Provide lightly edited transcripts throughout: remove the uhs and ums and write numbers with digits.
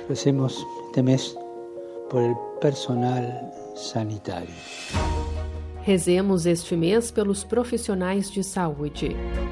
Recemos este mês por el personal sanitário. Rezemos este mês pelos profissionais de saúde.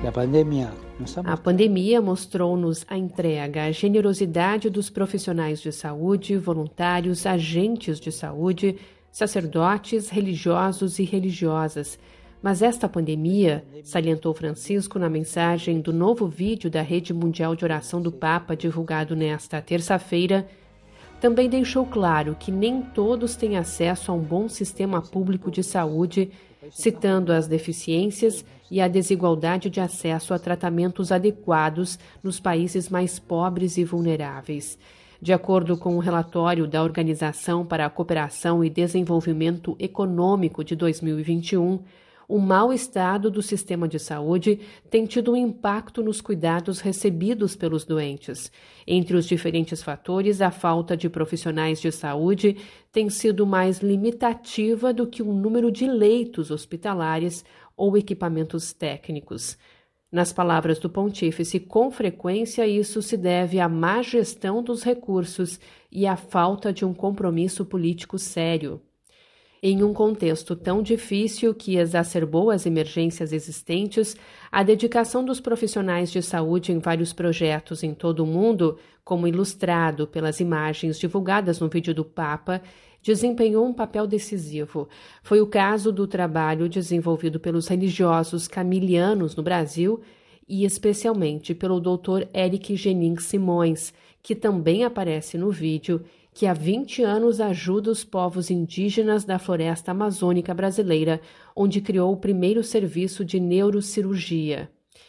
A pandemia mostrou-nos a entrega, a generosidade dos profissionais de saúde, voluntários, agentes de saúde, sacerdotes, religiosos e religiosas. Mas esta pandemia, salientou Francisco na mensagem do novo vídeo da Rede Mundial de Oração do Papa, divulgado nesta terça-feira, também deixou claro que nem todos têm acesso a um bom sistema público de saúde, citando as deficiências e a desigualdade de acesso a tratamentos adequados nos países mais pobres e vulneráveis. De acordo com o relatório da Organização para a Cooperação e Desenvolvimento Econômico de 2021, o mau estado do sistema de saúde tem tido um impacto nos cuidados recebidos pelos doentes. Entre os diferentes fatores, a falta de profissionais de saúde tem sido mais limitativa do que o número de leitos hospitalares ou equipamentos técnicos. Nas palavras do pontífice, com frequência isso se deve à má gestão dos recursos e à falta de um compromisso político sério. Em um contexto tão difícil que exacerbou as emergências existentes, a dedicação dos profissionais de saúde em vários projetos em todo o mundo, como ilustrado pelas imagens divulgadas no vídeo do Papa, desempenhou um papel decisivo. Foi o caso do trabalho desenvolvido pelos religiosos camilianos no Brasil e especialmente pelo Dr. Eric Genin Simões, que também aparece no vídeo, que há 20 anos ajuda os povos indígenas da floresta amazônica brasileira, onde criou o primeiro serviço de neurocirurgia.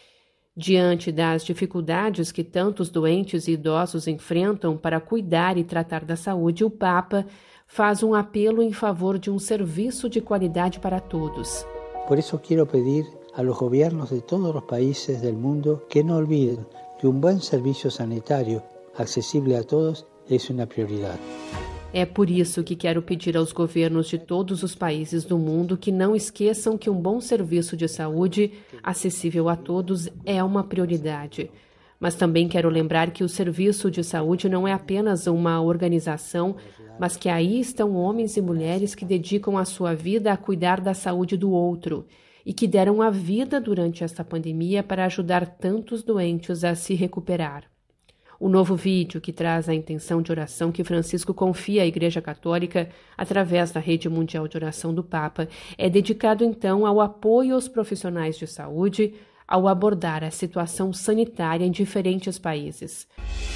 Diante das dificuldades que tantos doentes e idosos enfrentam para cuidar e tratar da saúde, o Papa faz um apelo em favor de um serviço de qualidade para todos. Por isso quero pedir a los gobiernos de todos os países del mundo que não olviden que um bom serviço sanitário acessível a todos é uma prioridade. É por isso que quero pedir aos governos de todos os países do mundo que não esqueçam que um bom serviço de saúde, acessível a todos, é uma prioridade. Mas também quero lembrar que o serviço de saúde não é apenas uma organização, mas que aí estão homens e mulheres que dedicam a sua vida a cuidar da saúde do outro e que deram a vida durante esta pandemia para ajudar tantos doentes a se recuperar. O novo vídeo, que traz a intenção de oração que Francisco confia à Igreja Católica através da Rede Mundial de Oração do Papa, é dedicado então ao apoio aos profissionais de saúde ao abordar a situação sanitária em diferentes países.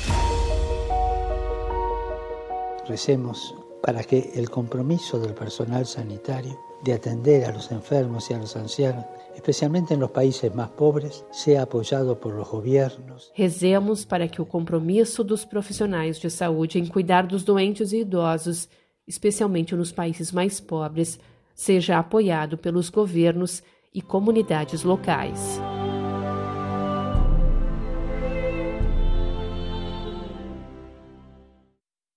Recemos para que o compromisso do personal sanitário de atender a los enfermos y a los ancianos, especialmente en los países más pobres, sea apoyado por los gobiernos. Rezemos para que o compromisso dos profissionais de saúde em cuidar dos doentes e idosos, especialmente nos países mais pobres, seja apoiado pelos governos e comunidades locais.